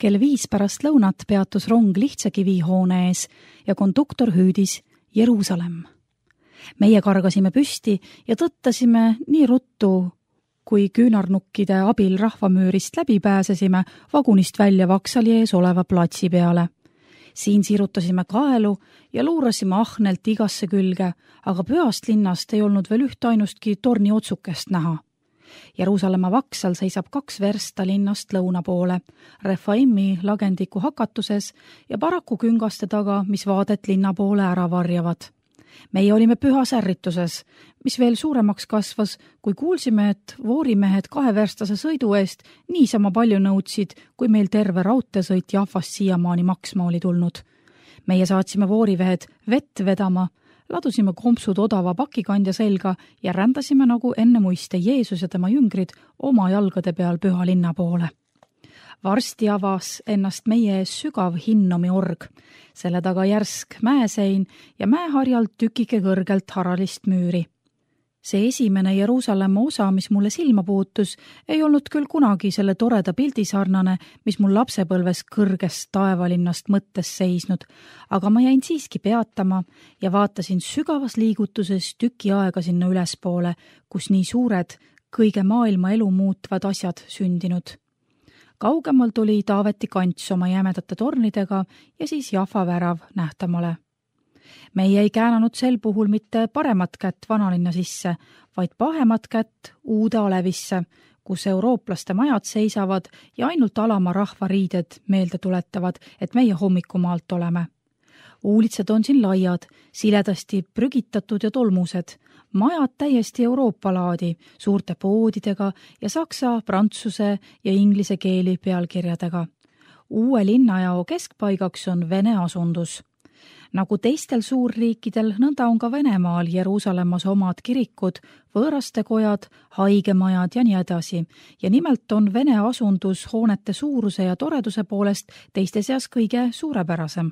Kell 5 pärast lõunat peatus rong Lihtsakivi hoone ees ja konduktor hüüdis Jeruusalemm. Meie kargasime püsti ja tõttasime nii ruttu, kui küünarnukkide abil rahvamüürist läbi pääsesime vagunist välja Vaksali ees oleva platsi peale. Siin sirutasime kaelu ja luurasime ahnelt igasse külge, aga pühast linnast ei olnud veel üht ainustki torni otsukest näha. Jeruusalemma Vaksal seisab 2 versta linnast lõuna poole, Refaimi lagendiku hakatuses ja paraku küngaste taga, mis vaadet linna poole ära varjavad. Meie olime pühas ärrituses, mis veel suuremaks kasvas, kui kuulsime, et voorimehed 2-verstase sõidu eest niisama palju nõudsid, kui meil terve raudteesõit Jafast siiamaani maksma oli tulnud. Meie saatsime voorivehed vett vedama, ladusime kompsud odava pakikandja selga ja rändasime nagu enne muiste Jeesus ja tema jüngrid oma jalgade peal püha linna poole. Varsti avas ennast meie ees sügav Hinnomi org, selle taga järsk mäesein ja mäeharjalt tükike kõrgelt haralist müüri. See esimene Jeruusalemma osa, mis mulle silma puutus, ei olnud küll kunagi selle toreda pildi sarnane, mis mul lapsepõlves kõrgest taevalinnast mõttes seisnud, aga ma jäin siiski peatama ja vaatasin sügavas liigutuses tüki aega sinna ülespoole, kus nii suured, kõige maailma elu muutvad asjad sündinud. Kaugemal tuli Taaveti kants oma jämedate tornidega ja siis Jaffa värav nähtamale. Meie ei käänanud sel puhul mitte paremat kätt vanalinna sisse, vaid pahemat kätt uude alevisse, kus eurooplaste majad seisavad ja ainult alama rahva riided meelde tuletavad, et meie hommikumaalt oleme. Uulitsed on siin laiad, siledasti prügitatud ja tolmused, majad täiesti Euroopa laadi, suurte poodidega ja saksa, prantsuse ja inglise keeli pealkirjadega. Uue linnajao keskpaigaks on Vene asundus. Nagu teistel suurriikidel, nõnda on ka Venemaal Jeruusalemmas omad kirikud, võõrastekojad, haigemajad ja nii edasi. Ja nimelt on Vene asundus hoonete suuruse ja toreduse poolest teiste seas kõige suurepärasem.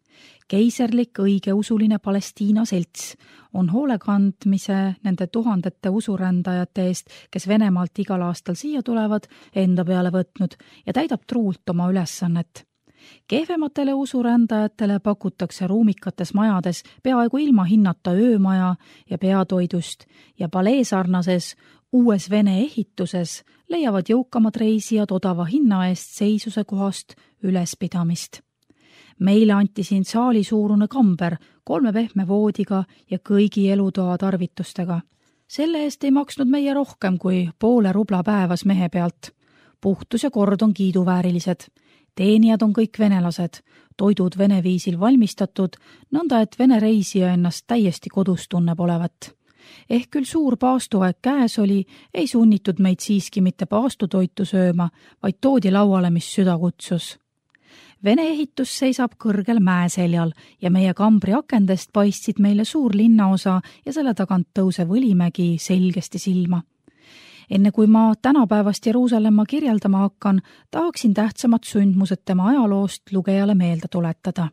Keiserlik õigeusuline Palestiina selts on hoolekandmise nende tuhandete usurändajate eest, kes Venemaalt igal aastal siia tulevad, enda peale võtnud ja täidab truult oma ülesannet. Kehvematele usurändajatele pakutakse ruumikates majades peaaegu ilma hinnata öömaja ja peatoidust ja paleesarnases uues Vene ehituses leiavad jõukamad reisijad odava hinna eest seisuse kohast ülespidamist. Meile anti siin saali suurune kamber 3 pehme voodiga ja kõigi elutoa tarvitustega. Selle eest ei maksnud meie rohkem kui 0,5 rubla päevas mehe pealt. Puhtus ja kord on kiiduväärilised. Teenijad on kõik venelased, toidud vene viisil valmistatud, nõnda et vene reisija ennast täiesti kodus tunneb olevat. Ehk küll suur paastuaeg käes oli, ei sunnitud meid siiski mitte paastutoitu sööma, vaid toodi lauale, mis süda kutsus. Vene ehitus seisab kõrgel mäeseljal ja meie kambri akendest paistsid meile suur linnaosa ja selle tagant tõusev Õlimägi selgesti silma. Enne kui ma tänapäevast Jeruusalemma kirjeldama hakkan, tahaksin tähtsamad sündmused tema ajaloost lugejale meelde tuletada.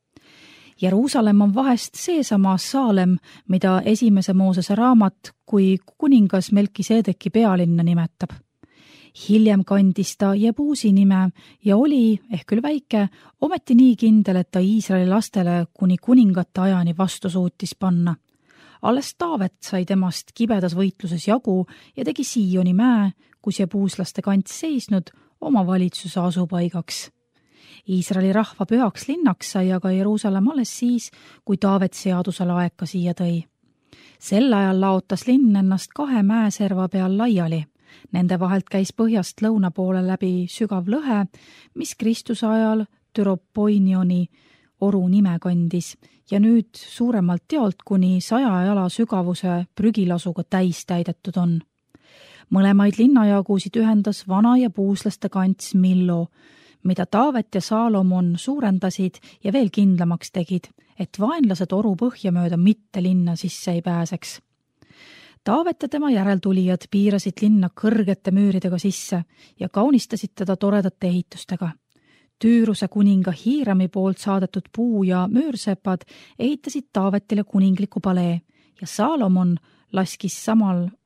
Jeruusalemm on vahest seesama Saalem, mida esimese Moosese raamat kui kuningas Melkisedeki pealinna nimetab. Hiljem kandis ta Jebuusi nime ja oli, ehk küll väike, ometi nii kindel, et ta Iisraeli lastele kuni kuningate ajani vastu suutis panna. Alles Taavet sai temast kibedas võitluses jagu ja tegi Sioni mäe, kus jebuuslaste kants seisnud, oma valitsuse asupaigaks. Iisraeli rahva pühaks linnaks sai aga Jeruusalemm alles siis, kui Taavet seaduse laeka siia tõi. Sel ajal laotas linn ennast 2 mäeserva peal laiali. Nende vahelt käis põhjast lõuna poole läbi sügav lõhe, mis Kristuse ajal Türopoinioni oru nime kandis ja nüüd suuremalt teolt kuni 100 jala sügavuse prügilasuga täis täidetud on. Mõlemaid linnajagusid ühendas vana ja puuslaste kants Millo, mida Taavet ja Saalomon suurendasid ja veel kindlamaks tegid, et vaenlased oru põhja mööda mitte linna sisse ei pääseks. Taavet ja tema järeltulijad piirasid linna kõrgete müüridega sisse ja kaunistasid teda toredate ehitustega. Tüüruse kuninga Hiirami poolt saadetud puu- ja müürsepad ehitasid Taavetile kuningliku palee ja Saalomon laskis samal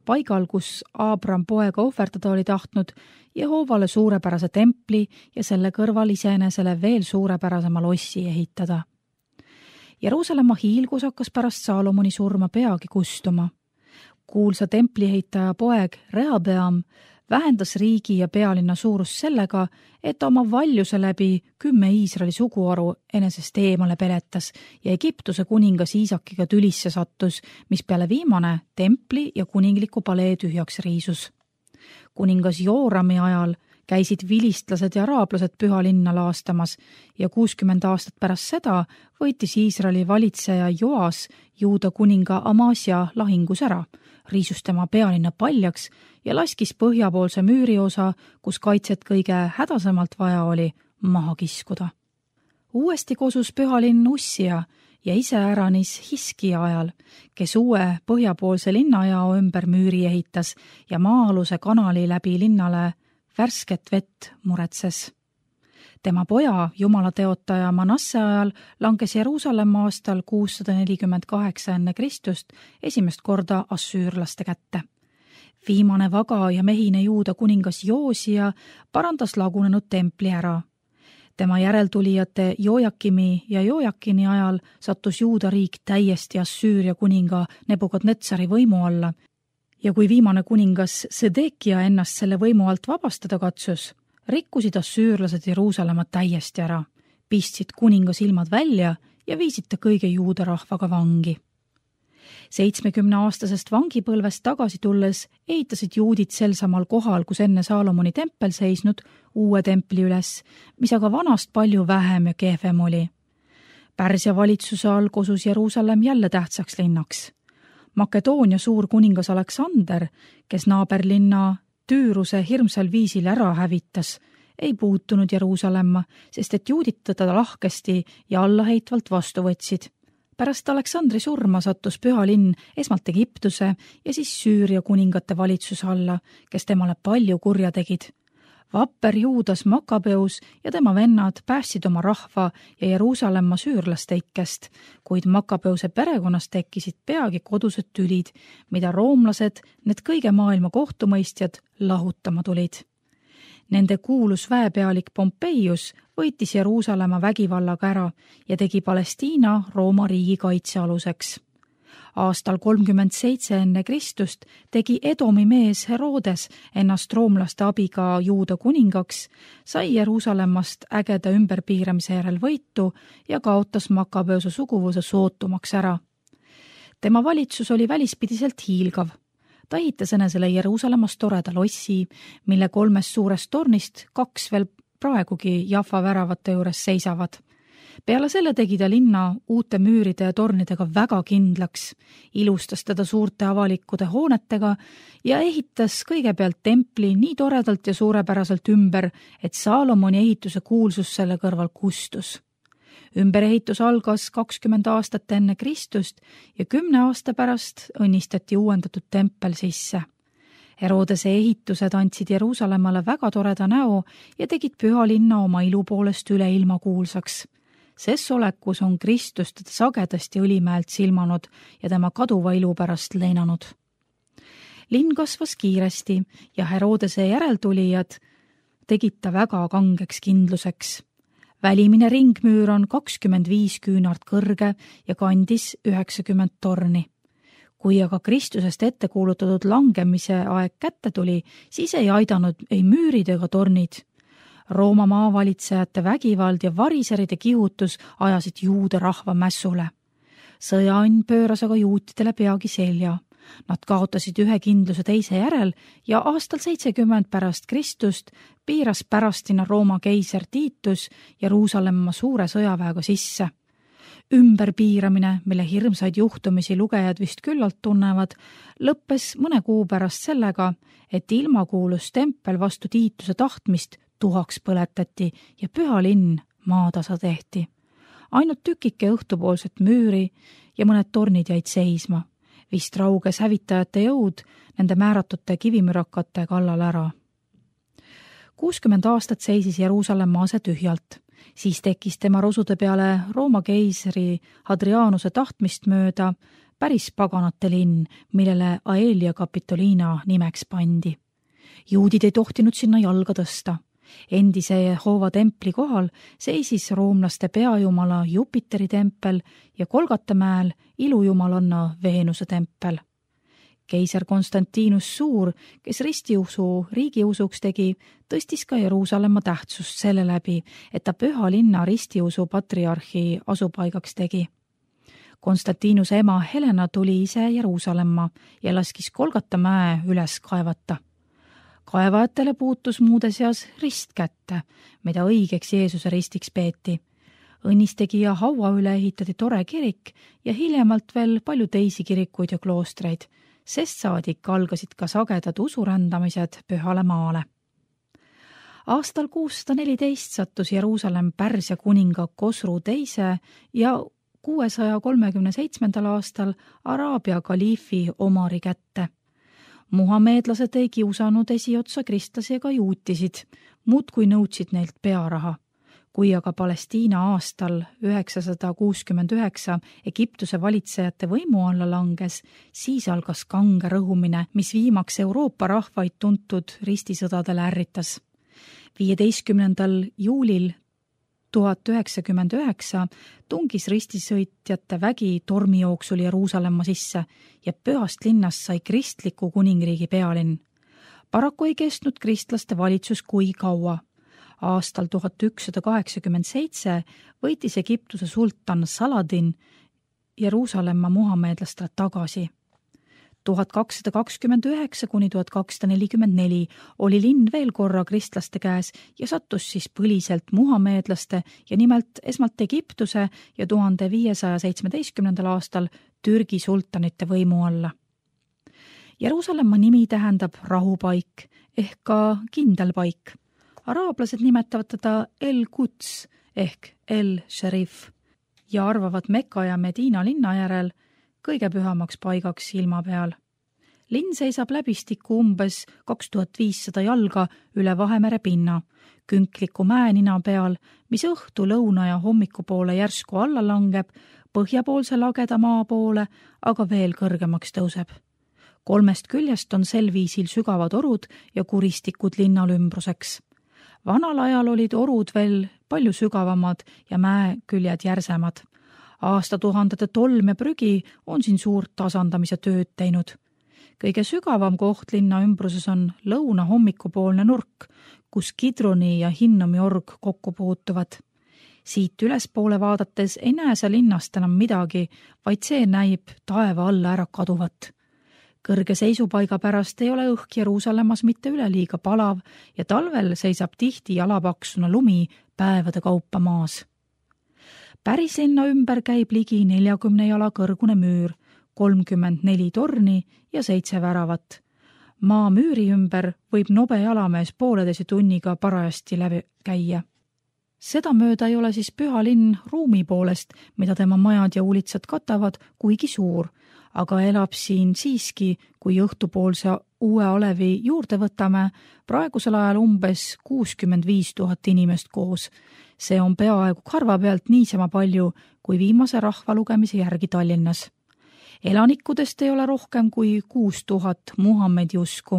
paigal, kus Aabram poega ohverdada oli tahtnud, Jehoovale suurepärase templi ja selle kõrval iseenesele veel suurepärasema lossi ehitada. Jeruusalemma hiilgus hakkas pärast Saalomoni surma peagi kustuma. Kuulsa templiehitaja poeg Rehabeam vähendas riigi ja pealinna suurust sellega, et oma valjuse läbi 10 Iisraeli suguharu enesest eemale peletas ja Egiptuse kuningas Iisakiga tülisse sattus, mis peale viimane templi ja kuningliku palee tühjaks riisus. Kuningas Joorami ajal käisid vilistlased ja araablased püha linna laastamas ja 60 aastat pärast seda võitis Iisraeli valitseja Joas Juuda kuninga Amasia lahingus ära, riisus tema pealinna paljaks ja laskis põhjapoolse müüri osa, kus kaitset kõige hädasemalt vaja oli, maha kiskuda. Uuesti kosus pühalinn Ussia ja iseäranis Hiskia ajal, kes uue põhjapoolse linnajao ümber müüri ehitas ja maa-aluse kanali läbi linnale värsket vett muretses. Tema poja, jumalateotaja Manasse ajal langes Jeruusalemma aastal 648 enne Kristust esimest korda assüürlaste kätte. Viimane vaga ja mehine Juuda kuningas Joosia parandas lagunenud templi ära. Tema järeltulijate Jojakimi ja Jojakini ajal sattus Juuda riik täiesti Assüüria kuninga Nebukadnetsari võimu alla ja kui viimane kuningas Sedekia ennast selle võimu alt vabastada katsus, rikkusid assüürlased Jeruusalemma täiesti ära, pistsid kuninga silmad välja ja viisid ta kõige Juuda rahvaga vangi. 70-aastasest vangipõlvest tagasi tulles ehitasid juudid sel samal kohal, kus enne Saalomoni tempel seisnud, uue templi üles, mis aga vanast palju vähem ja kehvem oli. Pärsia valitsuse all kosus Jeruusalemm jälle tähtsaks linnaks. Makedoonia suur kuningas Aleksander, kes naaberlinna Tüüruse hirmsal viisil ära hävitas, ei puutunud Jeruusalemma, sest et juudid teda lahkesti ja allaheitvalt vastu võtsid. Pärast Aleksandri surma sattus püha linn esmalt Egiptuse ja siis Süüria kuningate valitsuse alla, kes temale palju kurja tegid. Vapper Juudas Makabeus ja tema vennad päästsid oma rahva ja Jeruusalemma süürlaste ikkest, kuid Makabeuse perekonnas tekkisid peagi kodused tülid, mida roomlased, need kõige maailma kohtumõistjad, lahutama tulid. Nende kuulus väepealik Pompeius võitis Jeruusalemma vägivallaga ära ja tegi Palestiina Rooma riigi kaitsealuseks. Aastal 37 enne Kristust tegi Edomi mees Herodes ennast roomlaste abiga Juuda kuningaks, sai Jeruusalemmast ägeda ümberpiiramise järel võitu ja kaotas Makabeuse suguvõsa sootumaks ära. Tema valitsus oli välispidiselt hiilgav. Ta ehitas enesele Jeruusalemmas toreda lossi, mille 3 suurest tornist 2 veel praegugi Jaffa väravate juures seisavad. Peale selle tegi ta linna uute müüride ja tornidega väga kindlaks, ilustas teda suurte avalikkude hoonetega ja ehitas kõigepealt templi nii toredalt ja suurepäraselt ümber, et Saalomoni ehituse kuulsus selle kõrval kustus. Ümberehitus algas 20 aastat enne Kristust ja 10 aasta pärast õnnistati uuendatud tempel sisse. Herodese ehitused andsid Jeruusalemmale väga toreda näo ja tegid püha linna oma ilu poolest üle ilma kuulsaks. Ses olekus on Kristus teda sagedasti Õlimäelt silmanud ja tema kaduva ilu pärast leinanud. Linn kasvas kiiresti ja Herodese järeltulijad tegid ta väga kangeks kindluseks. Välimine ringmüür on 25 küünart kõrge ja kandis 90 torni. Kui aga Kristusest ette kuulutatud langemise aeg kätte tuli, siis ei aidanud ei müürid ega tornid. Rooma maavalitsejate vägivald ja variseride kihutus ajasid Juuda rahva mässule. Sõjaõnn pööras aga juutidele peagi selja. Nad kaotasid ühe kindluse teise järel ja aastal 70 pärast Kristust piiras pärastina Rooma keiser Tiitus Jeruusalemma suure sõjaväega sisse. Ümberpiiramine, mille hirmsaid juhtumisi lugejad vist küllalt tunnevad, lõppes mõne kuu pärast sellega, et ilmakuulus tempel vastu Tiituse tahtmist tuhaks põletati ja püha linn maatasa tehti. Ainult tükike õhtupoolset müüri ja mõned tornid jäid seisma. Vist rauges hävitajate jõud nende määratute kivimürakate kallal ära. 60 aastat seisis Jeruusalemma ase tühjalt. Siis tekkis tema rosude peale Rooma keisri Hadrianuse tahtmist mööda päris paganate linn, millele Aelia Capitolina nimeks pandi. Juudid ei tohtinud sinna jalga tõsta. Endise Jehova templi kohal seisis roomlaste peajumala Jupiteri tempel ja Golgata mäel ilujumalanna Veenuse tempel. Keiser Konstantinus Suur, kes ristiusu riigiusuks tegi, tõstis ka Jeruusalemma tähtsust selle läbi, et ta püha linna ristiusu patriarhi asupaigaks tegi. Konstantinuse ema Helena tuli ise Jeruusalemma ja laskis Golgata mäe üles kaevata. Kaevajatele puutus muude seas rist kätte, mida õigeks Jeesuse ristiks peeti. Õnnistegija haua üle ehitati tore kirik ja hiljemalt veel palju teisi kirikuid ja kloostreid, sest saadik algasid ka sagedad usurändamised pühale maale. Aastal 614 sattus Jeruusalemm Pärsia kuninga Kosru teise ja 637. aastal Araabia kaliifi Omari kätte. Muhameedlased ei kiusanud esiotsa kristlasi ega juutisid, muudkui nõudsid neilt pearaha. Kui aga Palestiina aastal 969 Egiptuse valitsejate võimu alla langes, siis algas kange rõhumine, mis viimaks Euroopa rahvaid tuntud ristisõdadele ärritas. 15. juulil 1099 tungis ristisõitjate vägi tormijooksul Jeruusalemma sisse ja pühast linnast sai kristliku kuningriigi pealinn. Paraku ei kestnud kristlaste valitsus kui kaua. Aastal 1187 võitis Egiptuse sultan Saladin Jeruusalemma muhameedlastele tagasi. 1229 kuni 1244 oli linn veel korra kristlaste käes ja sattus siis põliselt muhameedlaste ja nimelt esmalt Egiptuse ja 1517. aastal Türgi sultanite võimu alla. Jeruusalemma nimi tähendab rahupaik ehk ka kindel paik. Araablased nimetavad teda El-Quds ehk El-Sharif ja arvavad Mekka ja Medina linna järel kõige pühamaks paigaks ilma peal. Linn seisab läbistikku umbes 2500 jalga üle Vahemere pinna, künkliku mäenina peal, mis õhtu, lõuna ja hommiku poole järsku alla langeb, põhjapoolse lageda maa poole, aga veel kõrgemaks tõuseb. 3 küljest on sel viisil sügavad orud ja kuristikud linnal ümbruseks. Vanal ajal olid orud veel palju sügavamad ja mäeküljed järsemad. Aastatuhandete tolm ja prügi on siin suurt tasandamise tööd teinud. Kõige sügavam koht linna ümbruses on lõuna hommikupoolne nurk, kus Kidroni ja Hinnomi org kokku puutuvad. Siit ülespoole vaadates ei näe sa linnast enam midagi, vaid see näib taeva alla ära kaduvat. Kõrge seisupaiga pärast ei ole õhk Jeruusalemmas mitte üleliiga palav ja talvel seisab tihti jalapaksuna lumi päevade kaupa maas. Päris linna ümber käib ligi 40 jala kõrgune müür, 34 torni ja 7 väravat. Maa müüri ümber võib nobe jalamees 1,5 tunniga parajasti läbi käia. Seda mööda ei ole siis püha linn ruumi poolest, mida tema majad ja uulitsad katavad, kuigi suur, aga elab siin siiski, kui õhtupoolse uue alevi juurde võtame, praegusel ajal umbes 65 000 inimest koos. See on peaaegu karva pealt niisama palju kui viimase rahvalugemise järgi Tallinnas. Elanikudest ei ole rohkem kui 6000 Muhammedi usku.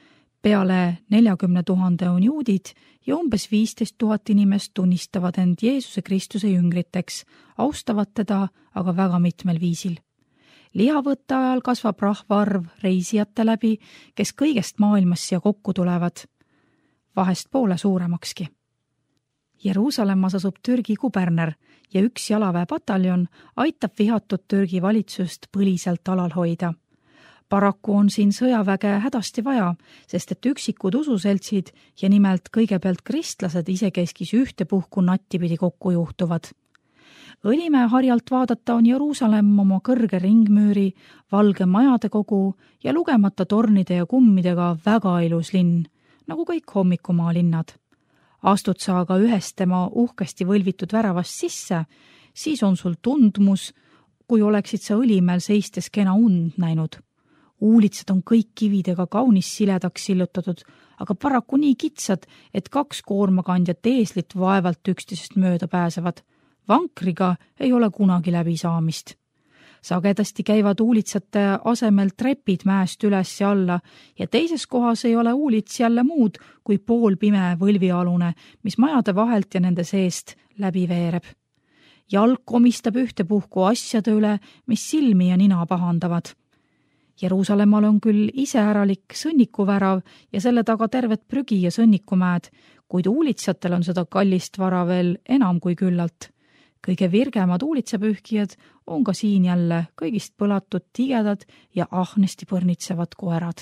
Peale 40 000 on juudid ja umbes 15 000 inimest tunnistavad end Jeesuse Kristuse jüngriteks, austavad teda aga väga mitmel viisil. Lihavõtte ajal kasvab rahvaarv reisijate läbi, kes kõigest maailmas siia kokku tulevad, vahest poole suuremakski. Jeruusalemmas asub Türgi kuberner ja üks jalaväepataljon aitab vihatud Türgi valitsust põliselt alal hoida. Paraku on siin sõjaväge hädasti vaja, sest et üksikud ususeltsid ja nimelt kõigepealt kristlased isekeskis ühtepuhku nattipidi kokku juhtuvad. Õlimäe harjalt vaadata on Jeruusalemm oma kõrge ringmüüri, valge majade kogu ja lugemata tornide ja kummidega väga ilus linn, nagu kõik hommikumaa linnad. Astud sa aga ühest tema uhkesti võlvitud väravast sisse, siis on sul tundmus, kui oleksid sa Õlimäel seistes kena und näinud. Uulitsad on kõik kividega kaunis siledaks sillutatud, aga paraku nii kitsad, et 2 koormakandjat eeslit vaevalt üksteisest mööda pääsevad. Vankriga ei ole kunagi läbi saamist. Sagedasti käivad uulitsate asemel trepid mäest üles ja alla ja teises kohas ei ole uulits jälle muud kui poolpime võlvialune, mis majade vahelt ja nende seest läbi veereb. Jalg komistab ühtepuhku asjade üle, mis silmi ja nina pahandavad. Jeruusalemmal on küll iseäralik sõnnikuvärav ja selle taga terved prügi ja sõnnikumäed, kuid uulitsatel on seda kallist vara veel enam kui küllalt. Kõige virgemad uulitsapühkijad on ka siin jälle kõigist põlatud tigedad ja ahnesti põrnitsevad koerad.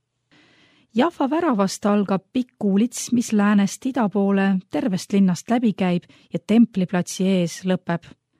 Jaffa väravast algab pikk uulits, mis läänest ida poole tervest linnast läbi käib ja templiplatsi ees lõpeb.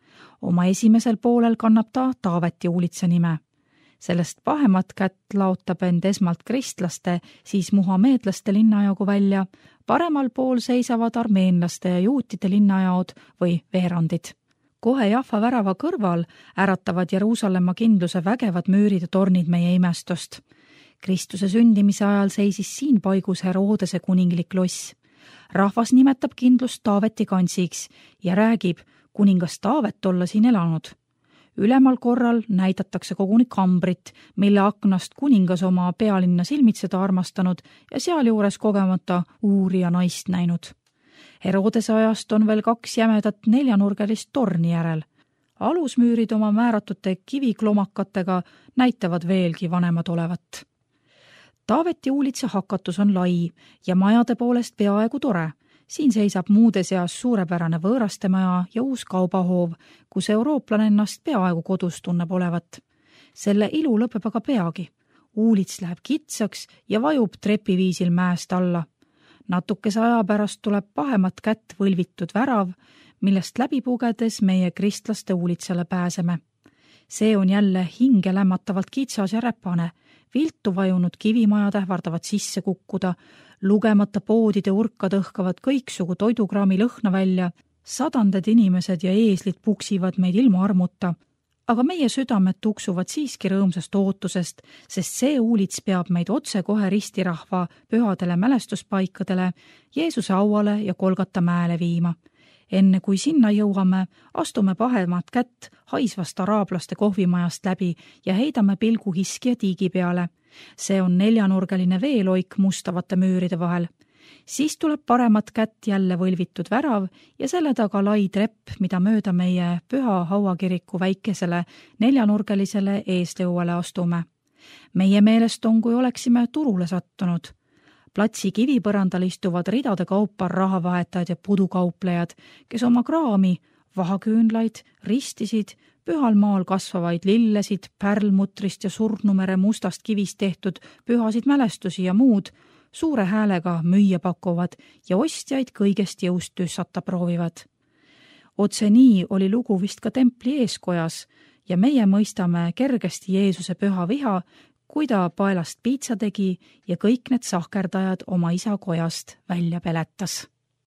Oma esimesel poolel kannab ta Taaveti uulitsa nime. Sellest pahemat kätt laotab end esmalt kristlaste, siis muhameedlaste linnajagu välja, paremal pool seisavad armeenlaste ja juutide linnajaod või veerandid. Kohe Jaffa värava kõrval äratavad Jeruusalemma kindluse vägevad müürid ja tornid meie imestust. Kristuse sündimise ajal seisis siin paigus Herodese kuninglik loss. Rahvas nimetab kindlust Taaveti kantsiks ja räägib kuningas Taavet olla siin elanud. Ülemal korral näidatakse koguni kambrit, mille aknast kuningas oma pealinna silmitseda armastanud ja sealjuures kogemata uuri ja naist näinud. Herodese ajast on veel 2 jämedat 4-nurgelist torni järel. Alusmüürid oma määratute kiviklomakatega näitavad veelgi vanemad olevat. Taaveti uulitsa hakatus on lai ja majade poolest peaaegu tore. Siin seisab muude seas suurepärane võõrastemaja ja uus kaubahoov, kus eurooplane ennast peaaegu kodus tunneb olevat. Selle ilu lõpeb aga peagi. Uulits läheb kitsaks ja vajub trepiviisil mäest alla. Natukese aja pärast tuleb pahemat kätt võlvitud värav, millest läbi pugedes meie kristlaste uulitsale pääseme. See on jälle hinge lämmatavalt kitsas ja räpane. Viltu vajunud kivimajad ähvardavad sisse kukkuda, lugemata poodide urka tõhkavad kõiksugu toidukraami lõhna välja, 100 inimesed ja eeslid puksivad meid ilma armuta, aga meie südamed tuksuvad siiski rõõmsast ootusest, sest see uulits peab meid otsekohe ristirahva pühadele mälestuspaikadele, Jeesuse auale ja Kolgata mäele viima. Enne kui sinna jõuame, astume pahemat kätt haisvast araablaste kohvimajast läbi ja heidame pilgu hiski ja tiigi peale. See on 4-nurgeline veeloik mustavate müüride vahel. Siis tuleb paremat kätt jälle võlvitud värav ja selle taga lai trepp, mida mööda meie püha hauakiriku väikesele 4-nurgelisele eeslõuale astume. Meie meelest on, kui oleksime turule sattunud. Platsi kivipõrandal istuvad ridade kaupa rahavahetajad ja pudukauplejad, kes oma kraami, vahaküünlaid, ristisid, pühal maal kasvavaid lillesid, pärlmutrist ja surnumere mustast kivist tehtud pühasid mälestusi ja muud, suure häälega müüa pakuvad ja ostjaid kõigest jõust tüssata proovivad. Otse nii oli lugu vist ka templi eeskojas ja meie mõistame kergesti Jeesuse püha viha, kui ta paelast piitsa tegi ja kõik need sahkerdajad oma isa kojast välja peletas.